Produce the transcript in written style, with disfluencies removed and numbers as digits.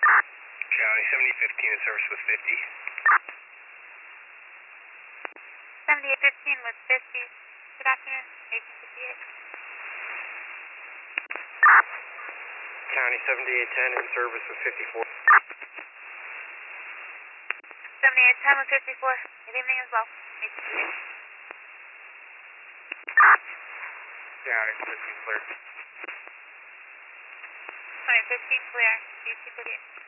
County 7015 in service with 50. 7815 with 50. Good afternoon, 1858. County 7810 in service with 54. 7810 with 54. Good evening as well, 1858. County 15 clear. 2015 clear, 1858.